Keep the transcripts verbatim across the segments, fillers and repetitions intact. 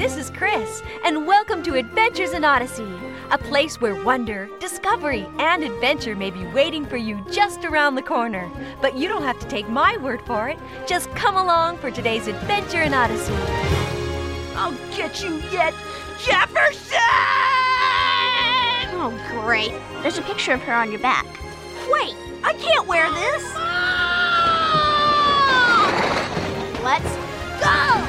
this is Chris, and welcome to Adventures in Odyssey, a place where wonder, discovery, and adventure may be waiting for you just around the corner. But you don't have to take my word for it. Just come along for today's Adventure in Odyssey. I'll get you yet, Jefferson! Oh, great. There's a picture of her on your back. Wait, I can't wear this! Let's go!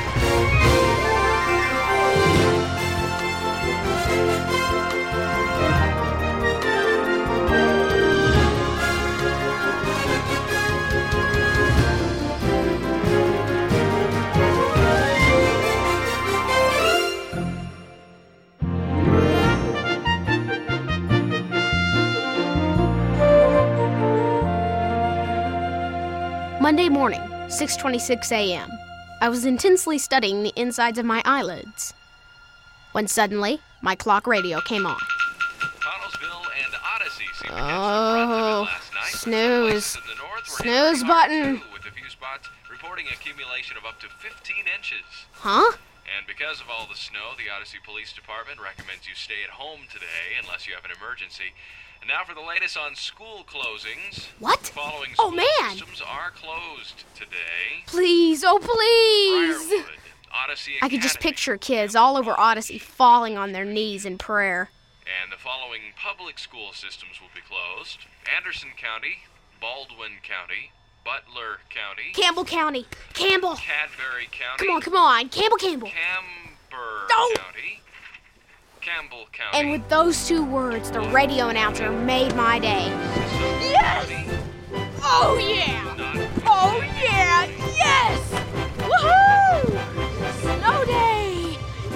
Monday morning, six twenty-six a.m. I was intensely studying the insides of my eyelids when suddenly my clock radio came on. Connellsville and Odyssey seem to Oh, last night. snooze. Some places in the north were Snooze hitting button. hard, too, with a few spots reporting accumulation of up to fifteen inches. Huh? And because of all the snow, the Odyssey Police Department recommends you stay at home today unless you have an emergency. And now for the latest on school closings. What? Following Oh, school man. systems are closed today. Please, oh please! Briarwood, Odyssey I could just Academy, picture kids all over Odyssey falling on their knees in prayer. And the following public school systems will be closed. Anderson County, Baldwin County, Butler County, Campbell County! Campbell! Cadbury County, Come on, come on! Campbell, Campbell! Camber No! County, Campbell County. And with those two words, the radio announcer made my day. Yes! Oh, yeah! Oh, yeah! Yes! Woohoo! Snow day!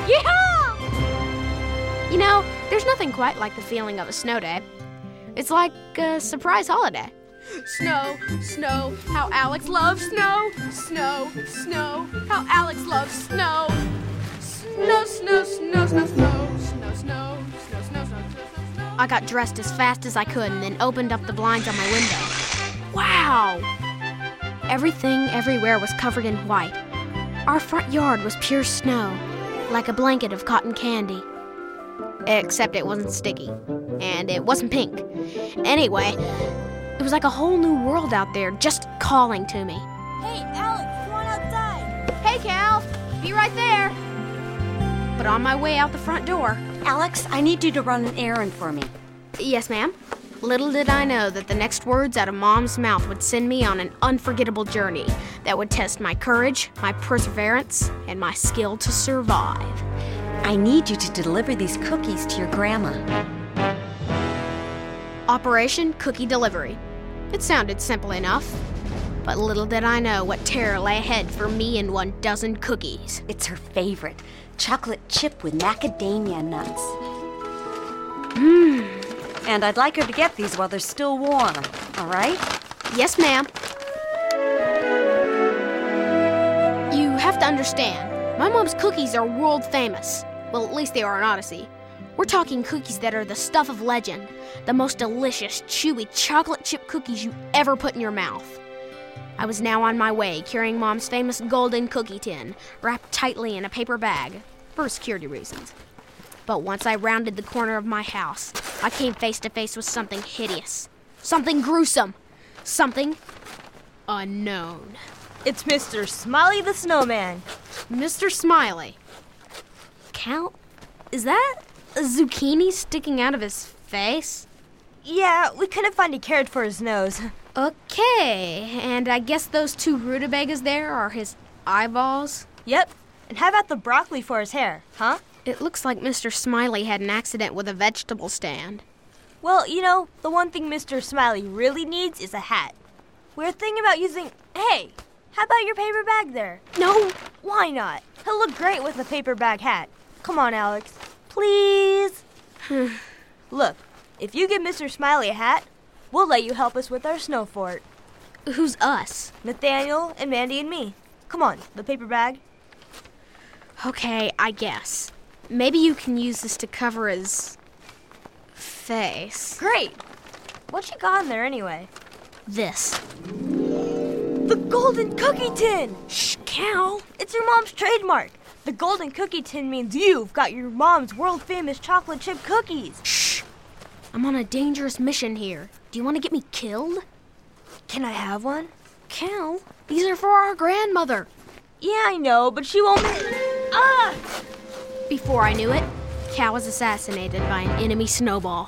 Yeah! You know, there's nothing quite like the feeling of a snow day. It's like a surprise holiday. Snow, snow, how Alex loves snow. Snow, snow, how Alex loves snow. Snow, snow, snow, snow, snow, snow, snow, snow, snow, snow, snow, snow. I got dressed as fast as I could and then opened up the blinds on my window. Wow! Everything everywhere was covered in white. Our front yard was pure snow, like a blanket of cotton candy. Except it wasn't sticky, and it wasn't pink. Anyway, it was like a whole new world out there just calling to me. Hey, Alex, come on outside! Hey, Cal! Be right there! But on my way out the front door... Alex, I need you to run an errand for me. Yes, ma'am. Little did I know that the next words out of Mom's mouth would send me on an unforgettable journey that would test my courage, my perseverance, and my skill to survive. I need you to deliver these cookies to your grandma. Operation Cookie Delivery. It sounded simple enough, but little did I know what terror lay ahead for me and one dozen cookies. It's her favorite, chocolate chip with macadamia nuts. Mmm. And I'd like her to get these while they're still warm, all right? Yes, ma'am. You have to understand, my mom's cookies are world famous. Well, at least they are in Odyssey. We're talking cookies that are the stuff of legend, the most delicious, chewy chocolate chip cookies you ever put in your mouth. I was now on my way, carrying Mom's famous golden cookie tin, wrapped tightly in a paper bag, for security reasons. But once I rounded the corner of my house, I came face to face with something hideous, something gruesome, something unknown. It's Mister Smiley the Snowman. Mister Smiley. Cal, is that a zucchini sticking out of his face? Yeah, we couldn't find a carrot for his nose. Okay, and I guess those two rutabagas there are his eyeballs? Yep. And how about the broccoli for his hair, huh? It looks like Mister Smiley had an accident with a vegetable stand. Well, you know, the one thing Mister Smiley really needs is a hat. We're thinking about using... Hey, how about your paper bag there? No! Why not? He'll look great with a paper bag hat. Come on, Alex. Please? Look, if you give Mister Smiley a hat, we'll let you help us with our snow fort. Who's us? Nathaniel and Mandy and me. Come on, the paper bag. Okay, I guess. Maybe you can use this to cover his... face. Great! What you got in there anyway? This. The golden cookie tin! Shh, Cal. It's your mom's trademark. The golden cookie tin means you've got your mom's world-famous chocolate chip cookies. Shh! I'm on a dangerous mission here. Do you want to get me killed? Can I have one? Cal, these are for our grandmother. Yeah, I know, but she won't... Ah! Before I knew it, Cal was assassinated by an enemy snowball.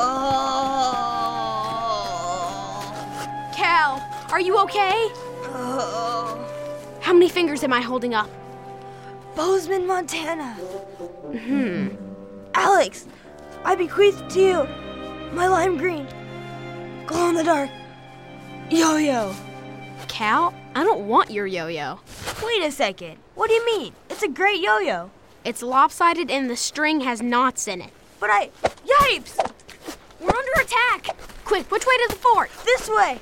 Oh. Cal, are you okay? Oh. How many fingers am I holding up? Bozeman, Montana. Hmm. Alex, I bequeath to you my lime green, glow-in-the-dark yo-yo. Cal, I don't want your yo-yo. Wait a second. What do you mean? It's a great yo-yo. It's lopsided and the string has knots in it. But I... Yipes! We're under attack! Quick, which way to the fort? This way!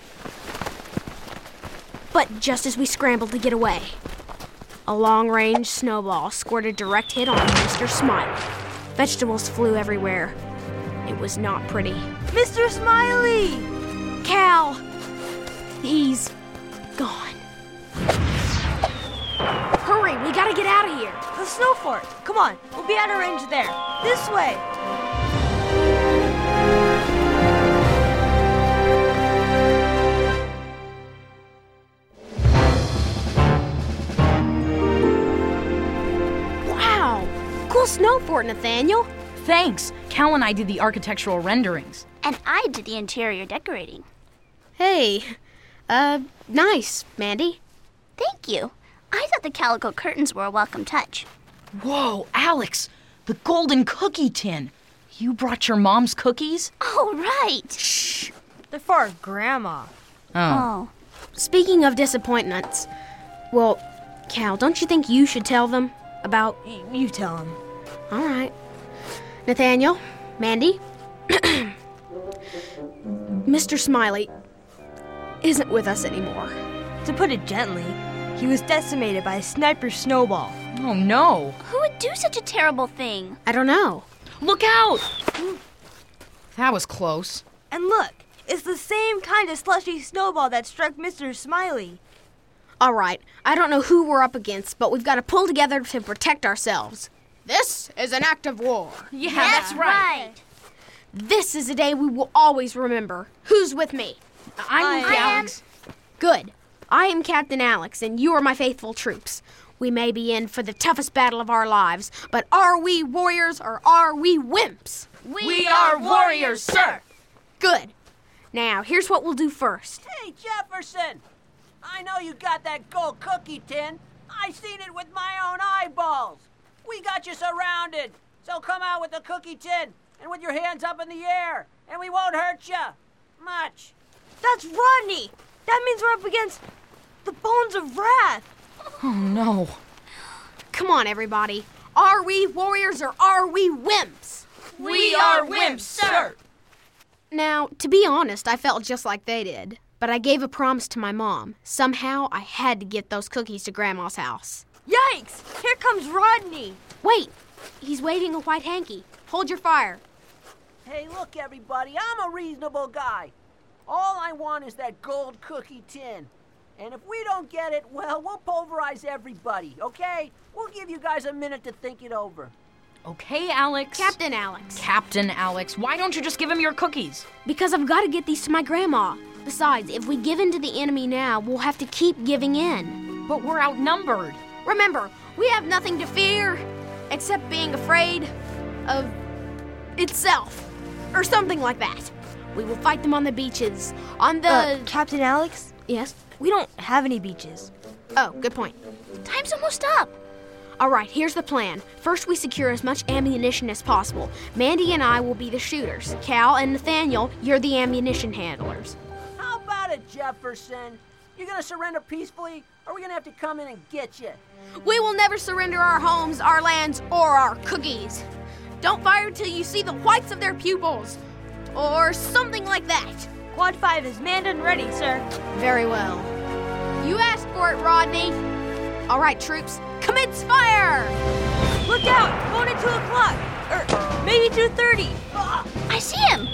But just as we scrambled to get away, a long-range snowball scored a direct hit on Mister Smiley. Vegetables flew everywhere. It was not pretty. Mister Smiley! Cal! He's gone. Hurry, we gotta get out of here. The snow fort. Come on, we'll be out of range there. This way. Wow! Cool snow fort, Nathaniel. Thanks. Cal and I did the architectural renderings. And I did the interior decorating. Hey, uh, nice, Mandy. Thank you. I thought the calico curtains were a welcome touch. Whoa, Alex! The golden cookie tin! You brought your mom's cookies? Oh, right. Shh! They're for our grandma. Oh. Oh. Speaking of disappointments, well, Cal, don't you think you should tell them about... Y- you tell him. All right. Nathaniel, Mandy, Mister Smiley isn't with us anymore. To put it gently, he was decimated by a sniper snowball. Oh, no. Who would do such a terrible thing? I don't know. Look out! That was close. And look, it's the same kind of slushy snowball that struck Mister Smiley. All right, I don't know who we're up against, but we've got to pull together to protect ourselves. This is an act of war. Yeah, That's right. This is a day we will always remember. Who's with me? I'm with I am. Alex. Good. I am Captain Alex, and you are my faithful troops. We may be in for the toughest battle of our lives, but are we warriors or are we wimps? We, are warriors, sir. Good. Now, here's what we'll do first. Hey, Jefferson! I know you got that gold cookie tin. I seen it with my own eyeballs. We got you surrounded, so come out with the cookie tin and with your hands up in the air, and we won't hurt you much. That's Rodney! That means we're up against the Bones of Wrath. Oh, no. Come on, everybody. Are we warriors or are we wimps? We are wimps, sir. Now, to be honest, I felt just like they did. But I gave a promise to my mom. Somehow, I had to get those cookies to Grandma's house. Yikes! Here comes Rodney. Wait! He's waving a white hanky. Hold your fire. Hey, look, everybody, I'm a reasonable guy. All I want is that gold cookie tin. And if we don't get it, well, we'll pulverize everybody, okay? We'll give you guys a minute to think it over. Okay, Alex. Captain Alex. Captain Alex, why don't you just give him your cookies? Because I've got to get these to my grandma. Besides, if we give in to the enemy now, we'll have to keep giving in. But we're outnumbered. Remember, we have nothing to fear except being afraid of itself. Or something like that. We will fight them on the beaches. On the... Uh, Captain Alex? Yes? We don't have any beaches. Oh, good point. Time's almost up. All right, here's the plan. First, we secure as much ammunition as possible. Mandy and I will be the shooters. Cal and Nathaniel, you're the ammunition handlers. How about it, Jefferson? You gonna surrender peacefully, or are we gonna have to come in and get you? We will never surrender our homes, our lands, or our cookies. Don't fire till you see the whites of their pupils. Or something like that. Quad five is manned and ready, sir. Very well. You asked for it, Rodney. All right, troops, commence fire! Look out! Going at two o'clock! Or maybe two thirty. I see him.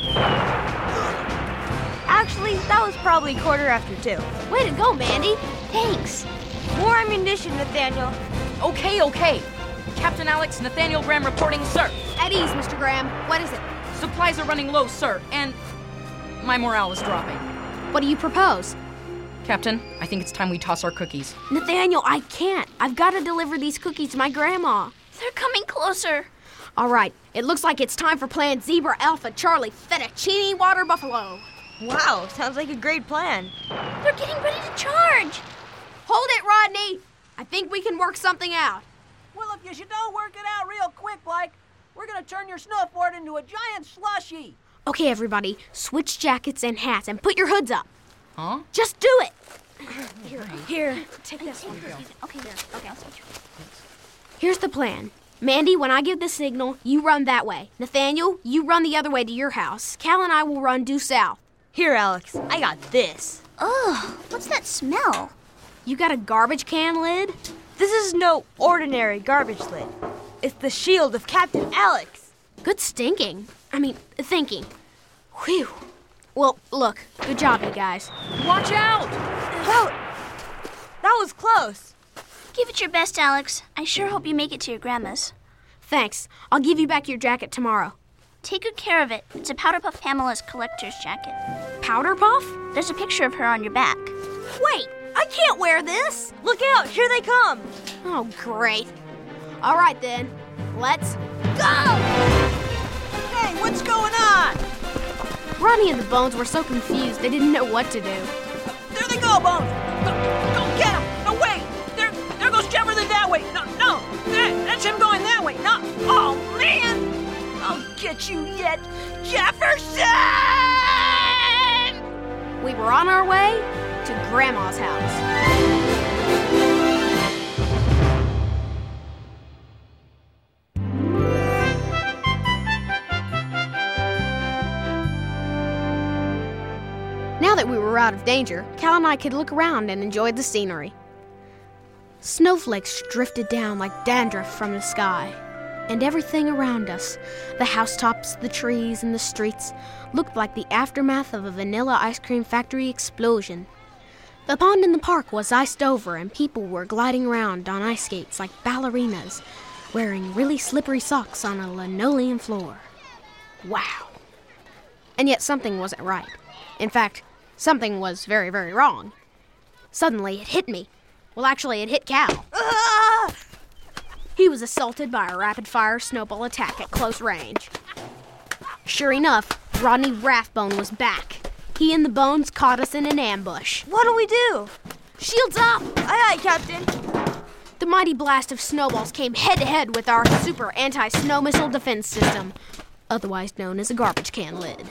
Actually, that was probably quarter after two. Way to go, Mandy. Thanks. More ammunition, Nathaniel. Okay, okay. Captain Alex, Nathaniel Graham reporting, sir. At ease, Mister Graham. What is it? Supplies are running low, sir, and my morale is dropping. What do you propose? Captain, I think it's time we toss our cookies. Nathaniel, I can't. I've got to deliver these cookies to my grandma. They're coming closer. All right, it looks like it's time for Plan Zebra Alpha Charlie Fettuccine Water Buffalo. Wow, sounds like a great plan. They're getting ready to charge. Hold it, Rodney. I think we can work something out. Well, if you should don't work it out real quick, like, we're gonna turn your snow fort into a giant slushie. Okay, everybody, switch jackets and hats and put your hoods up. Huh? Just do it. Here, here. Take this one. Okay, there. Okay, I'll switch. Here's the plan. Mandy, when I give the signal, you run that way. Nathaniel, you run the other way to your house. Cal and I will run due south. Here, Alex, I got this. Ugh, what's that smell? You got a garbage can lid? This is no ordinary garbage lid. It's the shield of Captain Alex. Good stinking. I mean, thinking. Whew. Well, look, good job, you guys. Watch out! That, that was close. Give it your best, Alex. I sure hope you make it to your grandma's. Thanks. I'll give you back your jacket tomorrow. Take good care of it. It's a Powder Puff Pamela's collector's jacket. Powder Puff? There's a picture of her on your back. Wait, I can't wear this. Look out, here they come. Oh, great. All right, then. Let's go! Hey, what's going on? Ronnie and the Bones were so confused they didn't know what to do. There they go, Bones. Go, go get him. No, wait. There, there goes Jefferson that way. No, no. That, that's him going that way. No. Oh, man. I'll get you yet, Jefferson! We were on our way to Grandma's house. Now that we were out of danger, Cal and I could look around and enjoy the scenery. Snowflakes drifted down like dandruff from the sky, and everything around us, the housetops, the trees, and the streets, looked like the aftermath of a vanilla ice cream factory explosion. The pond in the park was iced over, and people were gliding around on ice skates like ballerinas, wearing really slippery socks on a linoleum floor. Wow. And yet something wasn't right. In fact, something was very, very wrong. Suddenly, it hit me. Well, actually, it hit Cal. Ah! He was assaulted by a rapid-fire snowball attack at close range. Sure enough, Rodney Rathbone was back. He and the Bones caught us in an ambush. What do we do? Shields up! Aye, aye, Captain. The mighty blast of snowballs came head-to-head with our super anti-snow missile defense system, otherwise known as a garbage can lid.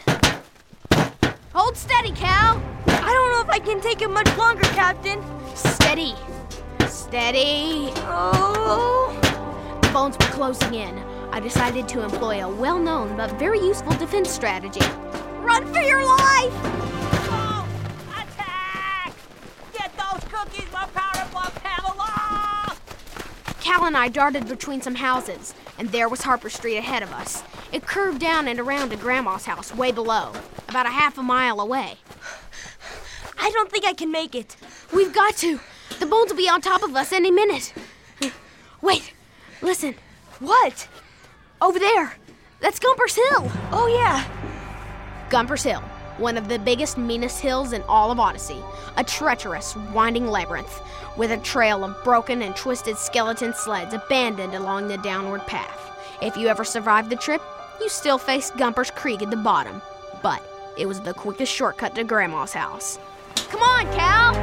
Hold steady, Cal! I don't know if I can take it much longer, Captain. Steady. Steady. Oh. The Bones were closing in. I decided to employ a well-known but very useful defense strategy. Run for your life! Oh, attack! Get those cookies, my Powder Puff Pamela! Cal and I darted between some houses, and there was Harper Street ahead of us. It curved down and around to Grandma's house way below, about a half a mile away. I don't think I can make it. We've got to. The Bones will be on top of us any minute. Wait, listen. What? Over there. That's Gumper's Hill. Oh, yeah. Gumper's Hill, one of the biggest, meanest hills in all of Odyssey. A treacherous, winding labyrinth with a trail of broken and twisted skeleton sleds abandoned along the downward path. If you ever survived the trip, you still faced Gumper's Creek at the bottom. But it was the quickest shortcut to Grandma's house. Come on, Cal!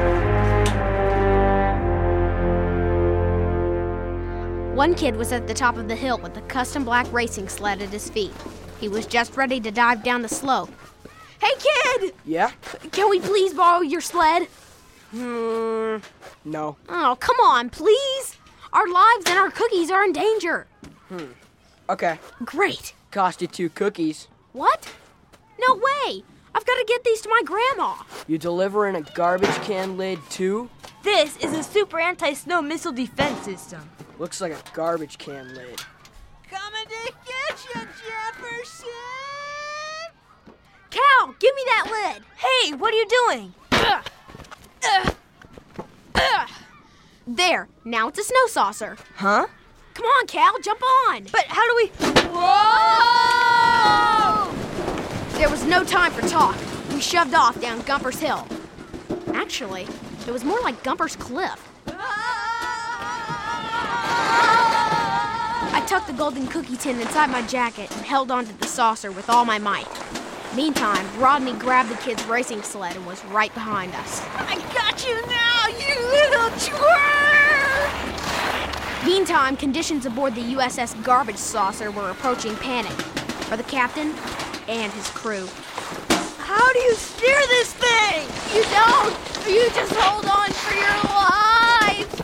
One kid was at the top of the hill with a custom black racing sled at his feet. He was just ready to dive down the slope. Hey, kid! Yeah? Can we please borrow your sled? Hmm, no. Oh, come on, please! Our lives and our cookies are in danger. Hmm, okay. Great. Cost you two cookies. What? No way! I've got to get these to my grandma. You delivering a garbage can lid too? This is a super anti-snow missile defense system. Looks like a garbage can lid. Coming to get you, Jefferson! Cal, give me that lid. Hey, what are you doing? Ugh. Ugh. Ugh. There, now it's a snow saucer. Huh? Come on, Cal, jump on! But how do we... Whoa! There was no time for talk. We shoved off down Gumper's Hill. Actually, it was more like Gumper's Cliff. I tucked the golden cookie tin inside my jacket and held onto the saucer with all my might. Meantime, Rodney grabbed the kid's racing sled and was right behind us. I got you now, you little twerp! Meantime, conditions aboard the U S S Garbage Saucer were approaching panic for the captain and his crew. How do you steer this thing? You don't! You just hold on for your life!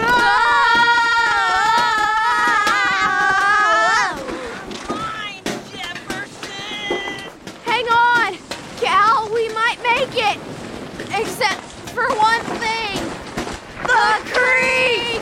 Mine, Jefferson! Hang on! Cal, we might make it! Except for one thing! The creek!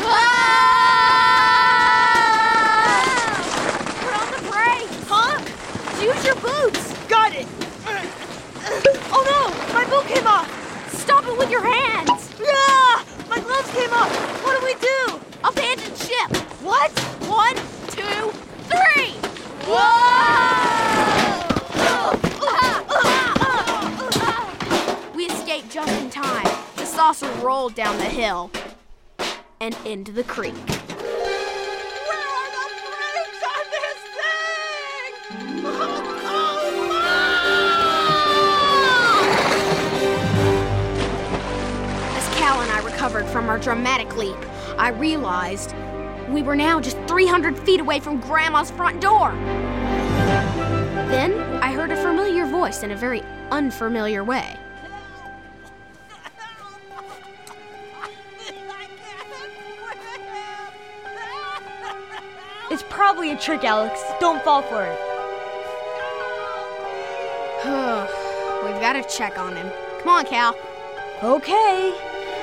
Put on the brakes! Huh? Use your boots! Got it! Oh no! My boot came off! Stop it with your hands! Ah! My gloves came off! What do we do? Abandon ship! What? One, two, three! We escaped just in time. The saucer rolled down the hill and into the creek. Where are the brakes on this thing? Oh, As Cal and I recovered from our dramatic leap, I realized we were now just three hundred feet away from Grandma's front door. Then I heard a familiar voice in a very unfamiliar way. It's probably a trick, Alex. Don't fall for it. We've got to check on him. Come on, Cal. Okay.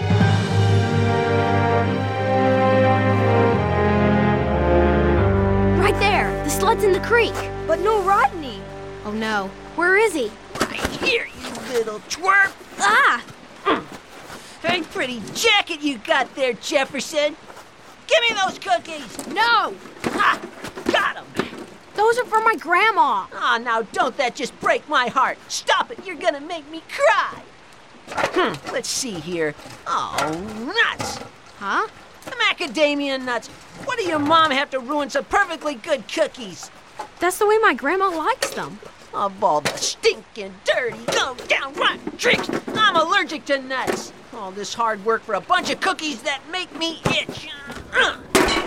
Right there. The sled's in the creek. But no Rodney. Oh, no. Where is he? right here, you little twerp! Ah! Very pretty jacket you got there, Jefferson. Give me those cookies! No! Ha! Got them! Those are for my grandma. Ah, now don't that just break my heart. Stop it, you're gonna make me cry. Hmm, let's see here. Oh, nuts! Huh? The macadamia nuts. What do your mom have to ruin some perfectly good cookies? That's the way my grandma likes them. Of all the stinking, dirty, low downright tricks, I'm allergic to nuts. All this hard work for a bunch of cookies that make me itch. Uh.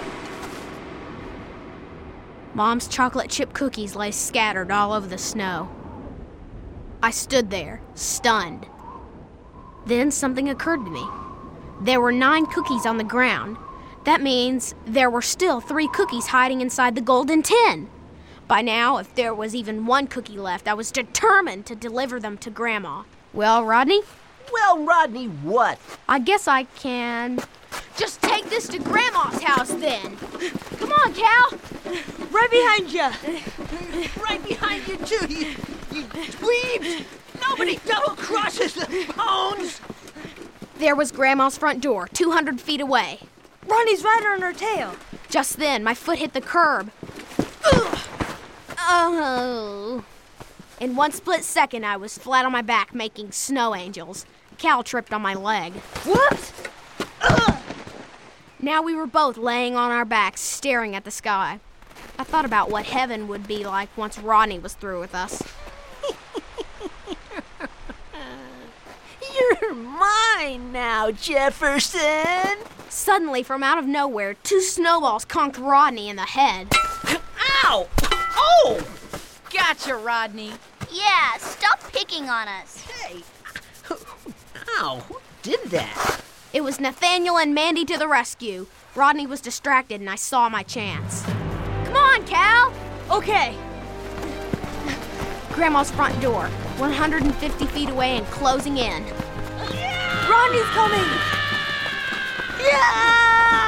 Mom's chocolate chip cookies lay scattered all over the snow. I stood there, stunned. Then something occurred to me. There were nine cookies on the ground. That means there were still three cookies hiding inside the golden tin. By now, if there was even one cookie left, I was determined to deliver them to Grandma. Well, Rodney? Well, Rodney, what? I guess I can just take this to Grandma's house then. Come on, Cal. Right behind you. Right behind you, too, you, you dweebs. Nobody double crosses the bones. There was Grandma's front door, two hundred feet away. Ronnie's right on her tail. Just then, my foot hit the curb. Ugh. Oh. In one split second, I was flat on my back making snow angels. Cal tripped on my leg. Whoops! Ugh. Now we were both laying on our backs, staring at the sky. I thought about what heaven would be like once Rodney was through with us. You're mine now, Jefferson. Suddenly, from out of nowhere, two snowballs conked Rodney in the head. Ow! Oh! Gotcha, Rodney. Yeah, stop picking on us. Hey! Ow, who did that? It was Nathaniel and Mandy to the rescue. Rodney was distracted, and I saw my chance. Come on, Cal! Okay. Grandma's front door, one hundred fifty feet away and closing in. Yeah! Ronnie's coming! Yeah!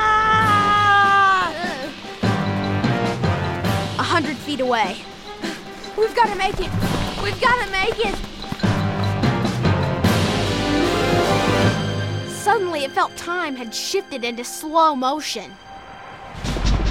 A hundred feet away. We've got to make it! We've got to make it! Suddenly, it felt time had shifted into slow motion.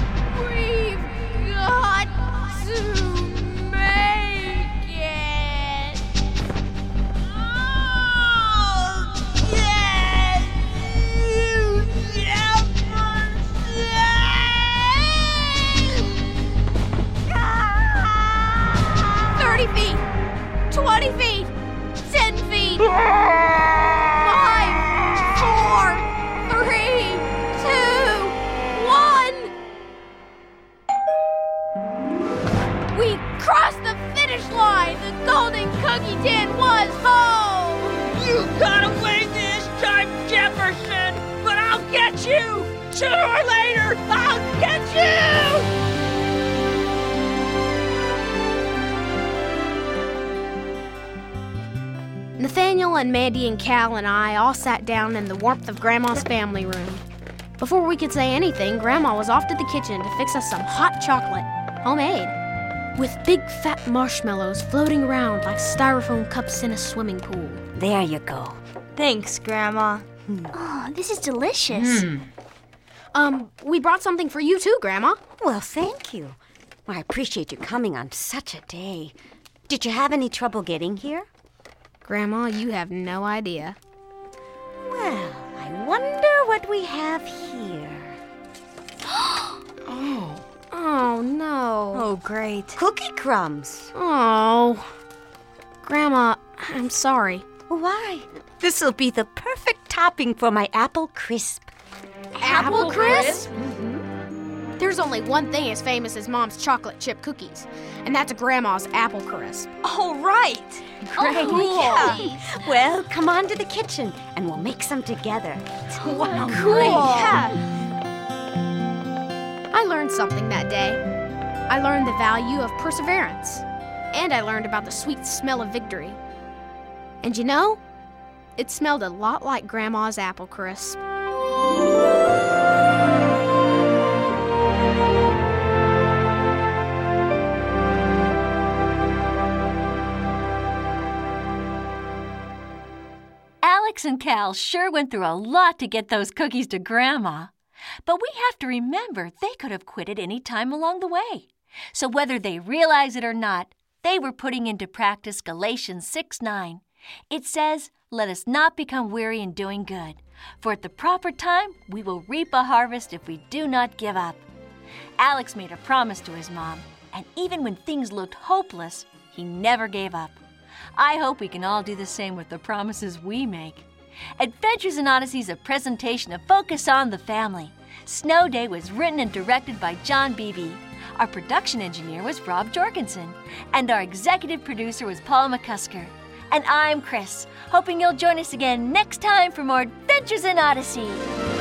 eight, five, four, three, two, one. We crossed the finish line. The Golden Cookie Tin was home. You got away this time, Jefferson, but I'll get you! Sooner or later, I'll get you! Nathaniel and Mandy and Cal and I all sat down in the warmth of Grandma's family room. Before we could say anything, Grandma was off to the kitchen to fix us some hot chocolate, homemade, with big fat marshmallows floating around like styrofoam cups in a swimming pool. There you go. Thanks, Grandma. Oh, this is delicious. Hmm. Um, we brought something for you too, Grandma. Well, thank you. Well, I appreciate you coming on such a day. Did you have any trouble getting here? Grandma, you have no idea. Well, I wonder what we have here. Oh. Oh, no. Oh, great. Cookie crumbs. Oh. Grandma, I'm sorry. Why? This'll be the perfect topping for my apple crisp. Apple crisp? There's only one thing as famous as Mom's chocolate chip cookies, and that's Grandma's apple crisp. All right. Great. cool. Yeah. Well, come on to the kitchen, and we'll make some together. Wow, Cool. Yeah. I learned something that day. I learned the value of perseverance, and I learned about the sweet smell of victory. And you know, it smelled a lot like Grandma's apple crisp. Alex and Cal sure went through a lot to get those cookies to Grandma. But we have to remember they could have quit at any time along the way. So whether they realize it or not, they were putting into practice Galatians six nine. It says, "Let us not become weary in doing good, for at the proper time we will reap a harvest if we do not give up." Alex made a promise to his mom, and even when things looked hopeless, he never gave up. I hope we can all do the same with the promises we make. Adventures in Odyssey is a presentation of Focus on the Family. Snow Day was written and directed by John Beebe. Our production engineer was Rob Jorgensen. And our executive producer was Paul McCusker. And I'm Chris, hoping you'll join us again next time for more Adventures in Odyssey.